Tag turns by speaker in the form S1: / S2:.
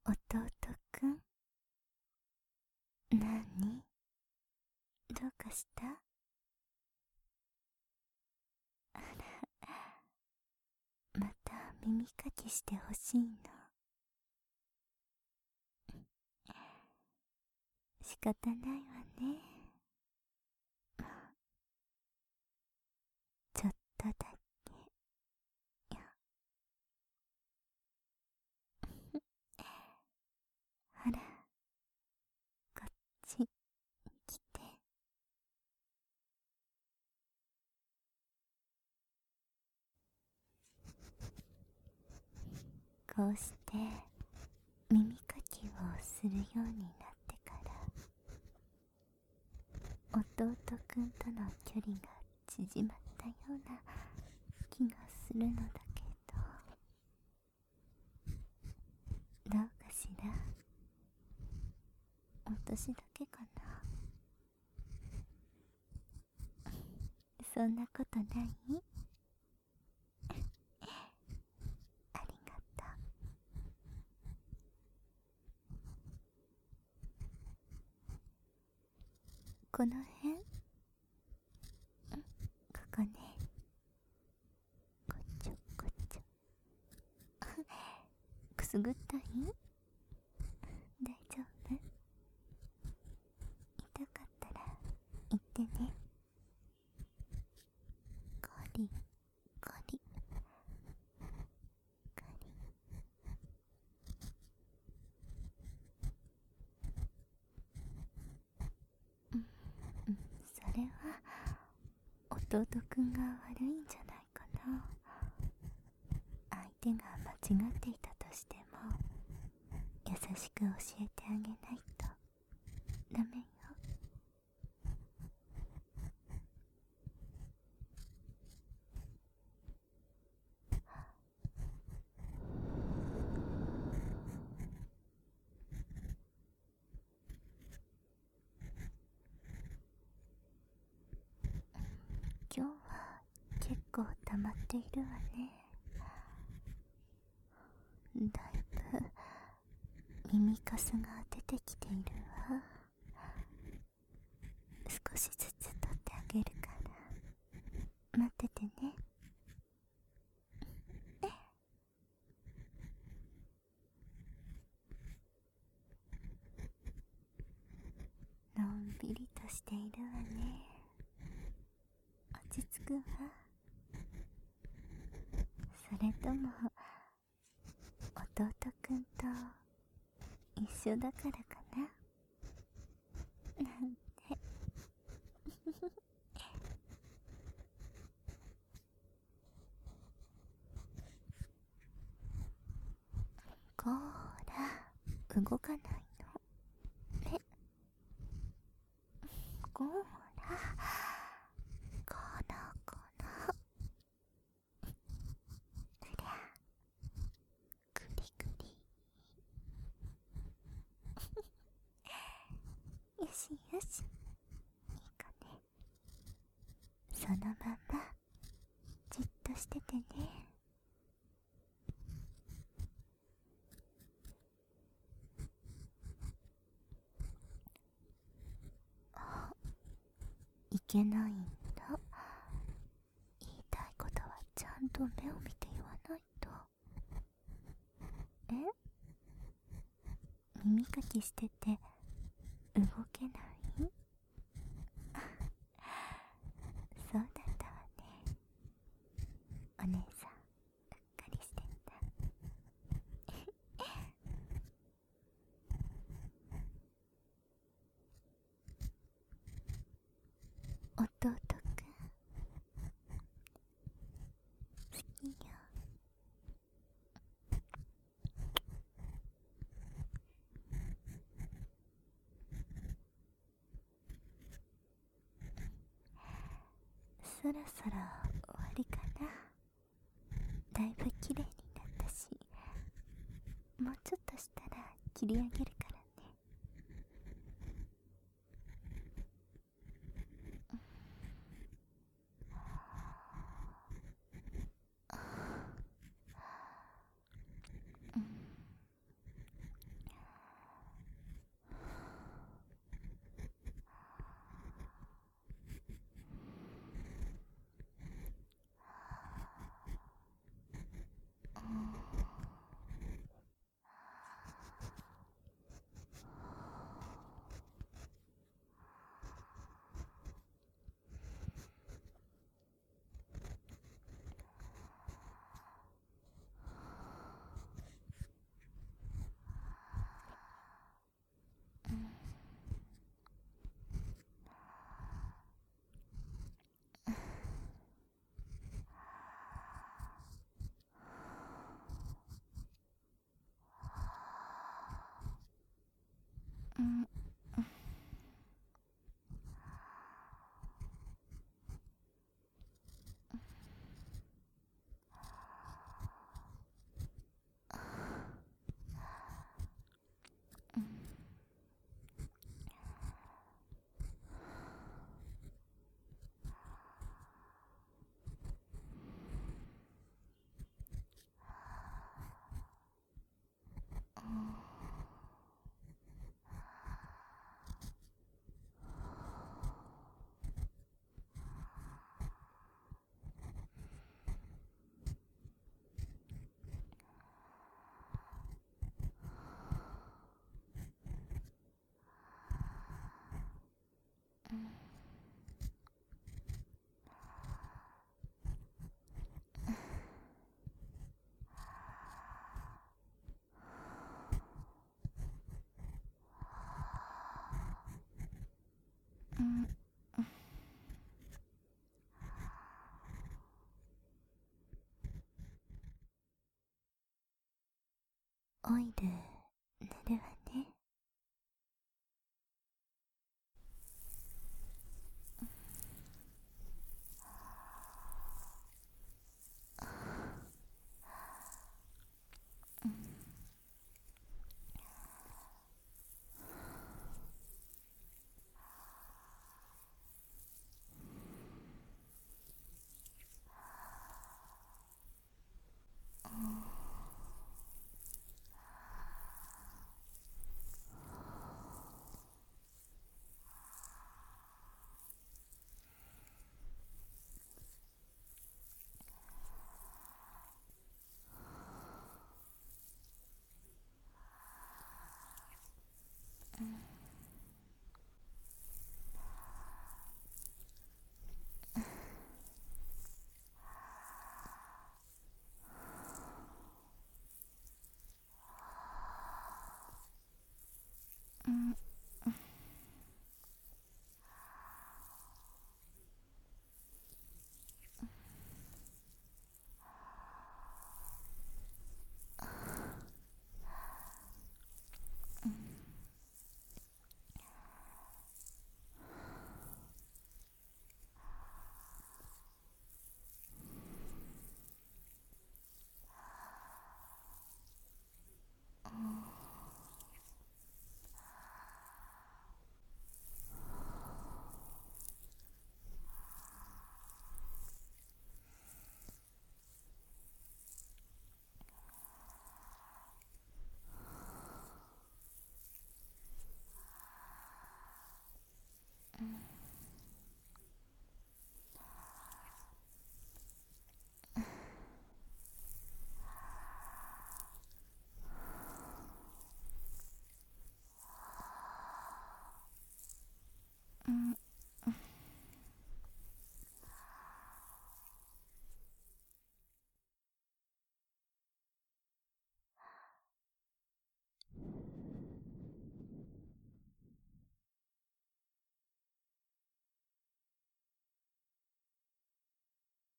S1: 弟くん、なに、どうかした？あら、また耳かきしてほしいの？仕方ないわね。ちょっとだけよ。ほら、こっち来て。こうして耳かきをするようになってから弟くんとの距離が縮まったような気がするのだけど、どうかしら？私だけかな？そんなことない？ありがとう。この辺、ここね。こっちょこっちょ。くすぐったい？大丈夫？痛かったら言ってね。ゴリゴリゴリ。それは弟くんが悪いんじゃないかな。相手が間違っていたとしても優しく教えてあげないとダメよ。今日は結構溜まっているわね。だいぶ耳かすが出てきているわ。少しずつ取ってあげるから待っててね。のんびりとしているわね。落ち着くわ。それとも弟くんと一緒だからかな、なんて。こーら、動かないの？ね、こーら、このこの、うりゃ、ぐりぐり。よしよし、いい子ね。そのままじっとしててね。いけないんだ。言いたいことはちゃんと目を見て言わないと。え？耳かきしてて動けない？そうだったわね。お姉さん、うっかりしてんだ。弟くん、好きよ。そろそろ終わりかな。だいぶ綺麗になったし、もうちょっとしたら切り上げるからね。 オイル塗るわね。